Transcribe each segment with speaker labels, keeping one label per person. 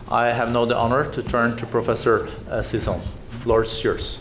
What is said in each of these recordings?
Speaker 1: I have now the honor to turn to Professor Sisson. Floor is yours.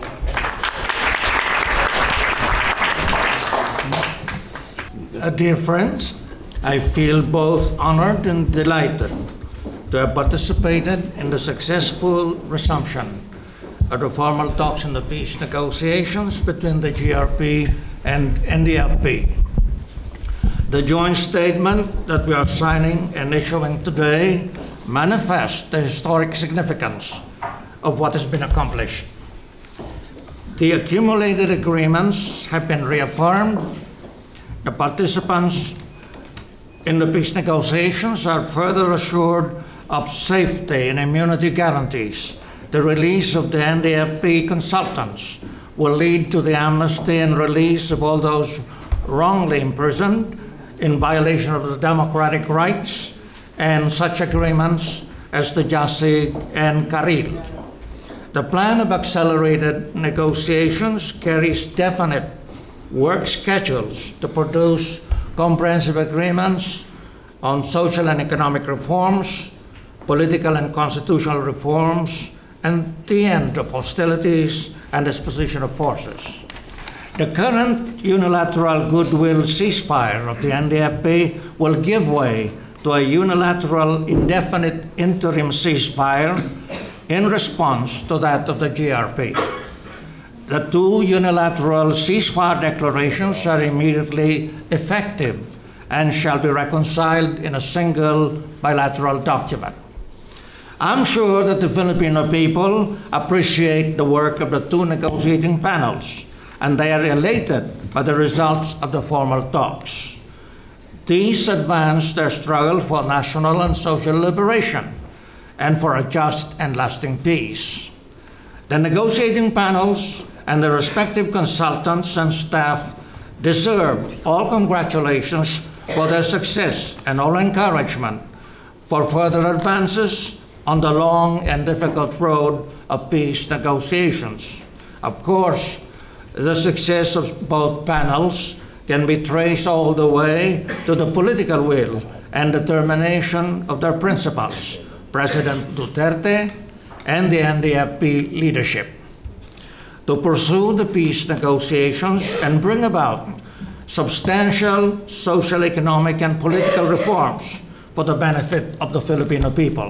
Speaker 2: Dear friends, I feel both honored and delighted to have participated in the successful resumption of the formal talks in the peace negotiations between the GRP and NDFP. The joint statement that we are signing and issuing today manifests the historic significance of what has been accomplished. The accumulated agreements have been reaffirmed. The participants in the peace negotiations are further assured of safety and immunity guarantees. The release of the NDFP consultants will lead to the amnesty and release of all those wrongly imprisoned in violation of the democratic rights and such agreements as the Jasig and Karil. The plan of accelerated negotiations carries definite work schedules to produce comprehensive agreements on social and economic reforms, political and constitutional reforms, and the end of hostilities and disposition of forces. The current unilateral goodwill ceasefire of the NDFP will give way to a unilateral indefinite interim ceasefire in response to that of the GRP. The two unilateral ceasefire declarations are immediately effective and shall be reconciled in a single bilateral document. I'm sure that the Filipino people appreciate the work of the two negotiating panels, and they are elated by the results of the formal talks. These advance their struggle for national and social liberation and for a just and lasting peace. The negotiating panels and the respective consultants and staff deserve all congratulations for their success and all encouragement for further advances on the long and difficult road of peace negotiations. Of course, the success of both panels can be traced all the way to the political will and determination of their principals, President Duterte and the NDFP leadership, to pursue the peace negotiations and bring about substantial social, economic, and political reforms for the benefit of the Filipino people.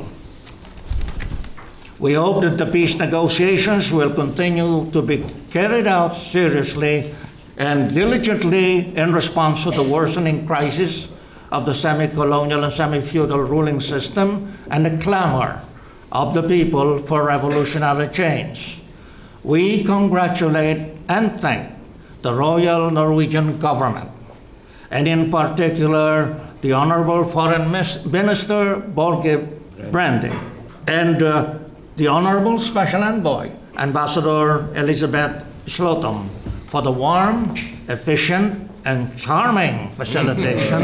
Speaker 2: We hope that the peace negotiations will continue to be carried out seriously and diligently in response to the worsening crisis of the semi-colonial and semi-feudal ruling system and the clamor of the people for revolutionary change. We congratulate and thank the Royal Norwegian Government, and in particular the Honorable Foreign Minister Borge Brende and the Honorable Special Envoy, Ambassador Elizabeth Slottom, for the warm, efficient, and charming facilitation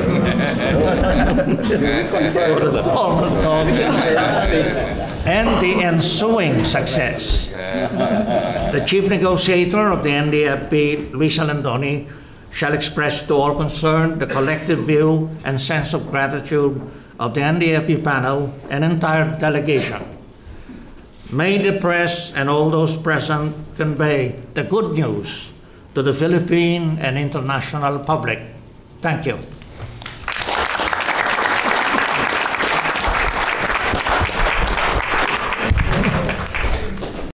Speaker 2: for the formal talks and the ensuing success. The chief negotiator of the NDFP, Luis Alendoni, shall express to all concerned the collective view and sense of gratitude of the NDFP panel and entire delegation. May the press and all those present convey the good news to the Philippine and international public. Thank you.